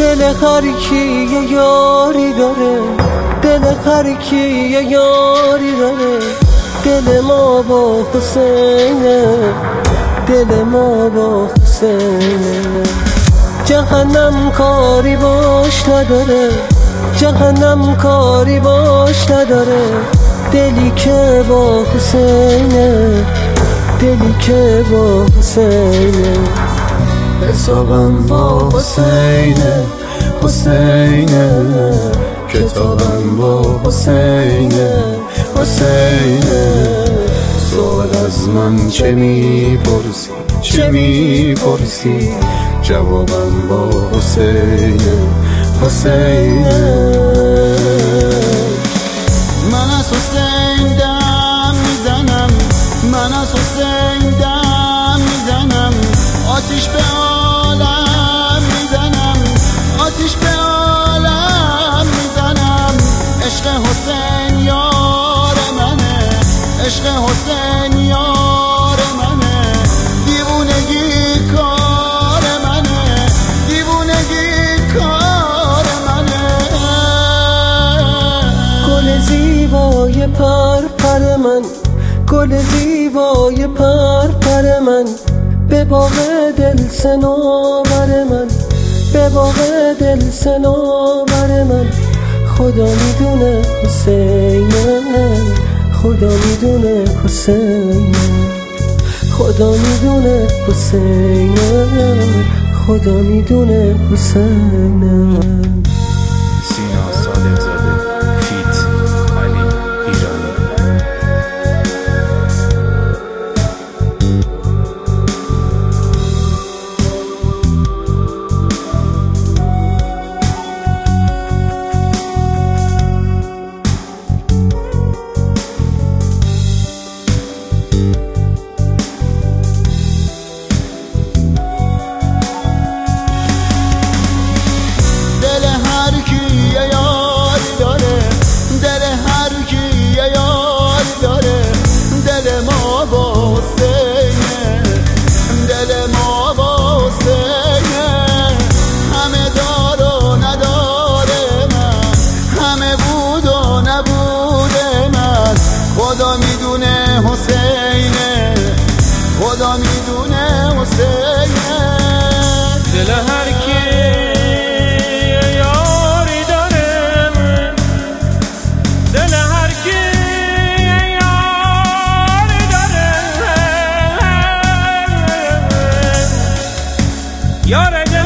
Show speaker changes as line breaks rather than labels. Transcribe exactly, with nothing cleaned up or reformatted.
دل هر کی یه یاری داره، دل هر کی یه یاری داره. دل ما با حسینه، دل ما با حسینه. جهنم کاری باش نداره، جهنم کاری باش نداره. دلی که با حسینه، دلی که با حسینه. حسابم با حسینه، حسینه. کتابم با حسینه، حسینه. سوال از من چه میپرسی، چه میپرسی؟ جوابم با حسینه، حسینه. من از حسین دم میزنم، من از حسین دم میزنم. آتیش به عالم میزنم، آتیش به عالم میزنم. عشق حسین یار منه، عشق حسین یار منه. دیوونگی کار منه، دیوونگی کار منه. گل زیبای پر پر من، گل زیبای پر پر من. به باغ دل صنوبر من، به باغ دل صنوبر من. خدا میدونه حسینه، خدا میدونه حسینه. خدا میدونه حسینه، خدا میدونه حسینه.
سینا صادق زاده فیت علی ایرانی.
خدا میدونه حسینه، خدا میدونه حسینه.
دل هر کی یاری داره، دل هر کی یاری داره. یار